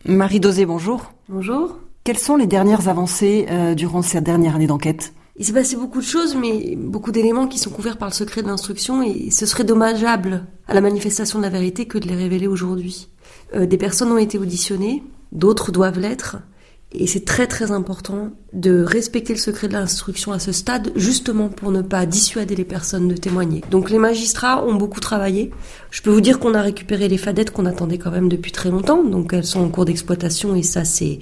Marie Dauzé, bonjour. Bonjour. Quelles sont les dernières avancées durant cette dernière année d'enquête ? Il s'est passé beaucoup de choses, mais beaucoup d'éléments qui sont couverts par le secret de l'instruction, et ce serait dommageable à la manifestation de la vérité que de les révéler aujourd'hui. Des personnes ont été auditionnées, d'autres doivent l'être, et c'est très très important de respecter le secret de l'instruction à ce stade, justement pour ne pas dissuader les personnes de témoigner. Donc les magistrats ont beaucoup travaillé. Je peux vous dire qu'on a récupéré les fadettes qu'on attendait quand même depuis très longtemps, donc elles sont en cours d'exploitation, et ça c'est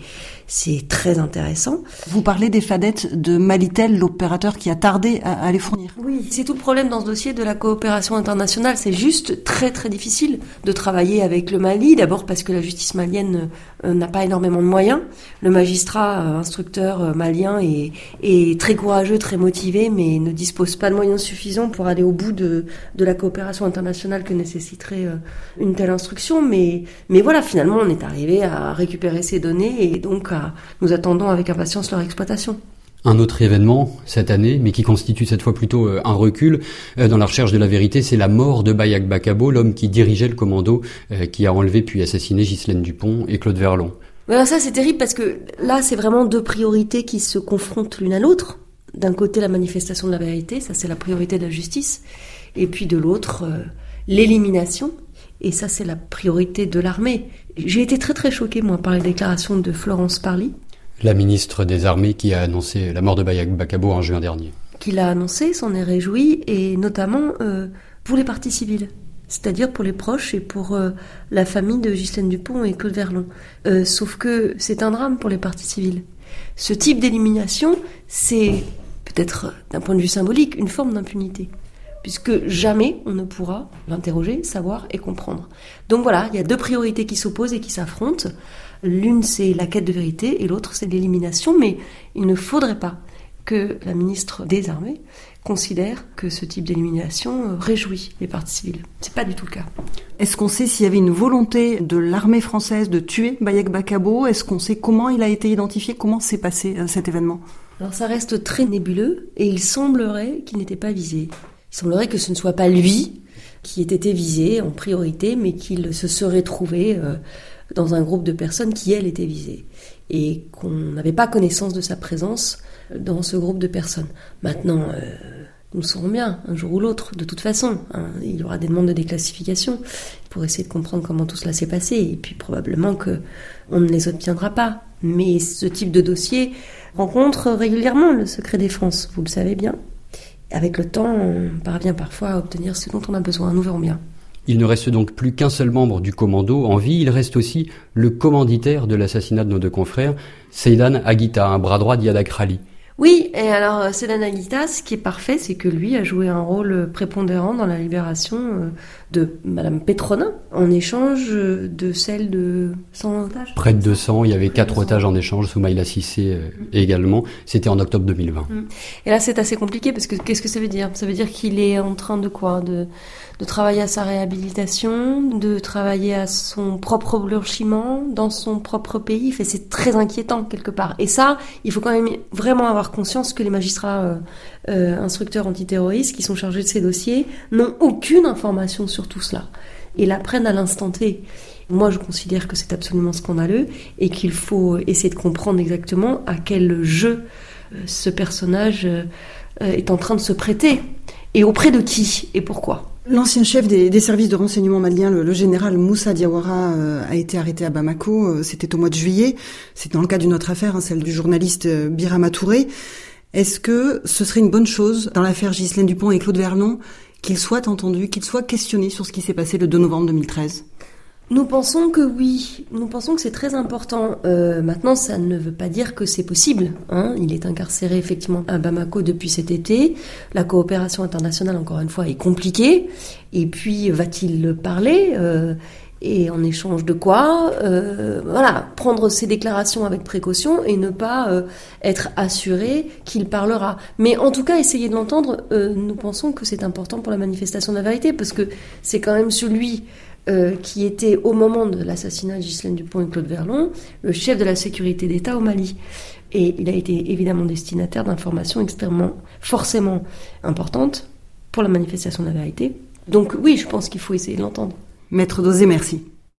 très intéressant. Vous parlez des fadettes de Malitel, l'opérateur qui a tardé à les fournir. Oui, c'est tout le problème dans ce dossier de la coopération internationale. C'est juste très très difficile de travailler avec le Mali, d'abord parce que la justice malienne n'a pas énormément de moyens. Le magistrat instructeur malien est très courageux, très motivé, mais ne dispose pas de moyens suffisants pour aller au bout de la coopération internationale que nécessiterait une telle instruction. Mais voilà, finalement, on est arrivé à récupérer ces données, et donc nous attendons avec impatience leur exploitation. Un autre événement cette année, mais qui constitue cette fois plutôt un recul dans la recherche de la vérité, c'est la mort de Bayak Bakabo, l'homme qui dirigeait le commando qui a enlevé puis assassiné Ghislaine Dupont et Claude Verlon. Alors ça, c'est terrible parce que là, c'est vraiment deux priorités qui se confrontent l'une à l'autre. D'un côté, la manifestation de la vérité, ça c'est la priorité de la justice, et puis de l'autre, l'élimination, et ça c'est la priorité de l'armée. J'ai été très très choquée, moi, par les déclarations de Florence Parly, la ministre des Armées qui a annoncé la mort de Bayak Bakabo en juin dernier. Qui l'a annoncé, s'en est réjoui, et notamment pour les parties civiles, c'est-à-dire pour les proches et pour la famille de Ghislaine Dupont et Claude Verlon. Sauf que c'est un drame pour les parties civiles. Ce type d'élimination, c'est peut-être d'un point de vue symbolique une forme d'impunité, puisque jamais on ne pourra l'interroger, savoir et comprendre. Donc voilà, il y a deux priorités qui s'opposent et qui s'affrontent. L'une, c'est la quête de vérité, et l'autre, c'est l'élimination, mais il ne faudrait pas que la ministre des Armées considère que ce type d'élimination réjouit les parties civiles. C'est pas du tout le cas. Est-ce qu'on sait s'il y avait une volonté de l'armée française de tuer Bayak Bakabo ? Est-ce qu'on sait comment il a été identifié ? Comment s'est passé cet événement ? Alors ça reste très nébuleux, et il semblerait qu'il n'était pas visé. Il semblerait que ce ne soit pas lui qui ait été visé en priorité, mais qu'il se serait trouvé dans un groupe de personnes qui, elles, étaient visées, et qu'on n'avait pas connaissance de sa présence dans ce groupe de personnes. Maintenant, nous le saurons bien, un jour ou l'autre, de toute façon. Il y aura des demandes de déclassification pour essayer de comprendre comment tout cela s'est passé, et puis probablement qu'on ne les obtiendra pas. Mais ce type de dossier rencontre régulièrement le secret défense, vous le savez bien. Avec le temps, on parvient parfois à obtenir ce dont on a besoin, nous verrons bien. Il ne reste donc plus qu'un seul membre du commando en vie, il reste aussi le commanditaire de l'assassinat de nos deux confrères, Seydan Aguita, un bras droit d'Iyad Akrali. Oui, et alors Seydan Aguita, ce qui est parfait, c'est que lui a joué un rôle prépondérant dans la libération de Madame Petronin, en échange de celle de 100 otages. Près de 200, il y avait 4 otages en échange, Soumaïla Cissé également, c'était en octobre 2020. Et là c'est assez compliqué, parce que qu'est-ce que ça veut dire ? Ça veut dire qu'il est en train de quoi ? De travailler à sa réhabilitation, de travailler à son propre blanchiment dans son propre pays. Enfin, c'est très inquiétant quelque part. Et ça, il faut quand même vraiment avoir conscience que les magistrats instructeurs antiterroristes qui sont chargés de ces dossiers n'ont aucune information sur tout cela et l'apprennent à l'instant T. Moi, je considère que c'est absolument scandaleux et qu'il faut essayer de comprendre exactement à quel jeu ce personnage est en train de se prêter et auprès de qui et pourquoi. L'ancien chef des services de renseignement maliens, le général Moussa Diawara, a été arrêté à Bamako. C'était au mois de juillet. C'est dans le cadre d'une autre affaire, celle du journaliste Birama Touré. Est-ce que ce serait une bonne chose, dans l'affaire Ghislaine Dupont et Claude Verlon, qu'il soit entendu, qu'il soit questionné sur ce qui s'est passé le 2 novembre 2013 ? Nous pensons que oui, nous pensons que c'est très important. Maintenant, ça ne veut pas dire que c'est possible. Il est incarcéré effectivement à Bamako depuis cet été. La coopération internationale, encore une fois, est compliquée. Et puis, va-t-il parler et en échange de quoi prendre ses déclarations avec précaution et ne pas être assuré qu'il parlera. Mais en tout cas, essayer de l'entendre, nous pensons que c'est important pour la manifestation de la vérité, parce que c'est quand même celui qui était au moment de l'assassinat de Ghislaine Dupont et Claude Verlon, le chef de la sécurité d'État au Mali. Et il a été évidemment destinataire d'informations forcément importantes pour la manifestation de la vérité. Donc oui, je pense qu'il faut essayer de l'entendre. Maître Dauzé, merci.